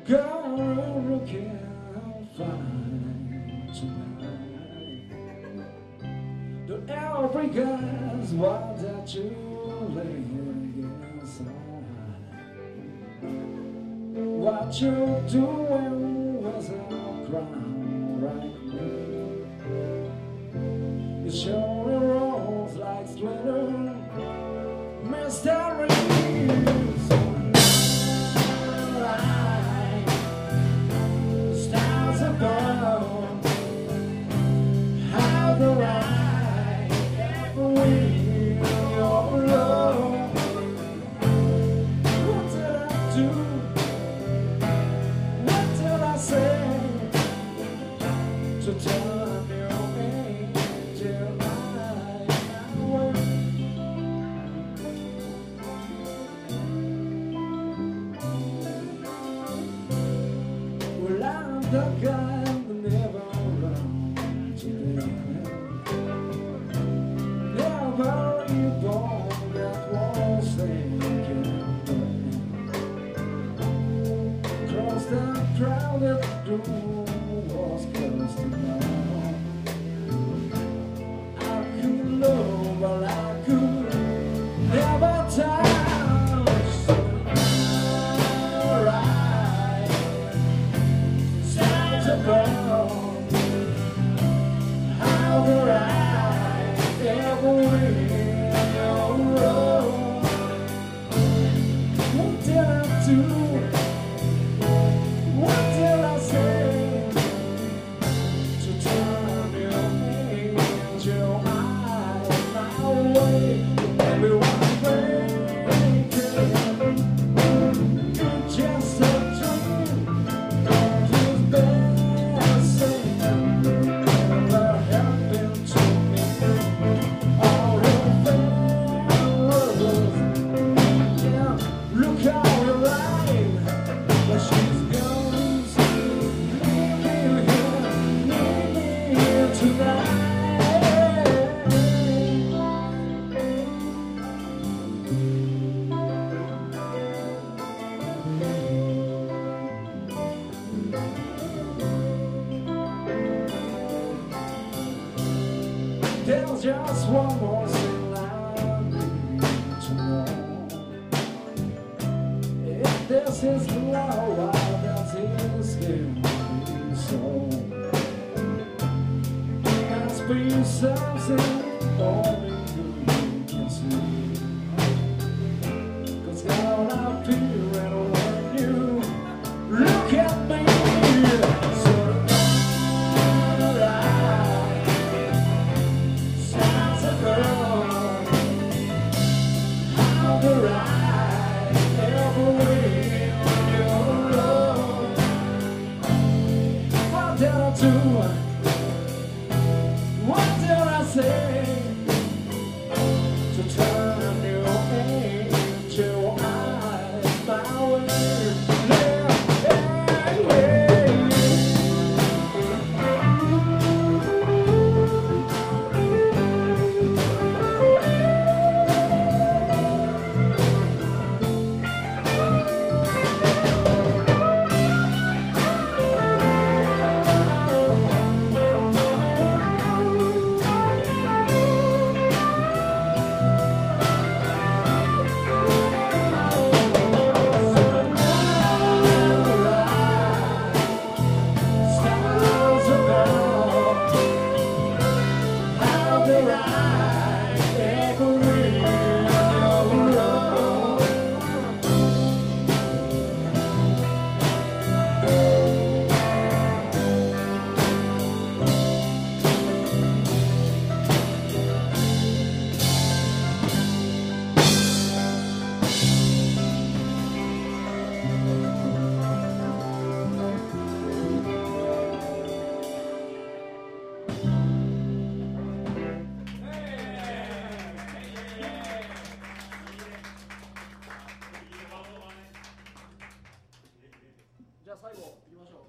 Girl, you can't find tonight. The every guy's what that you lay inside. What you doing with a crown right now? You show the rolls like glitter, mysteries. How do I ever win your love? What did I do? What did I say to turn your angel light away? Well, I'm the guy who never never reborn, that was thinking. Across that crowded room was close to dawn. I could love, but I could never touch. Alright, time to burn. How do I ever win your love? What did I do? What did I say to turn your angel eyes my way? Everyone thinking you're just a dream. Don't use bad saying never happened to me. All your fellas, yeah, look how you lying, but she's gone. Leave me here tonight. There's just one more thing I need to know. If this is love, why does it scare me so? It must be something only you can see. 'Cause God, I feel it when you look at me. So how do I ever win your love? What did I do? What did I say to turn your angel eyes my way? じゃあ最後いきましょう。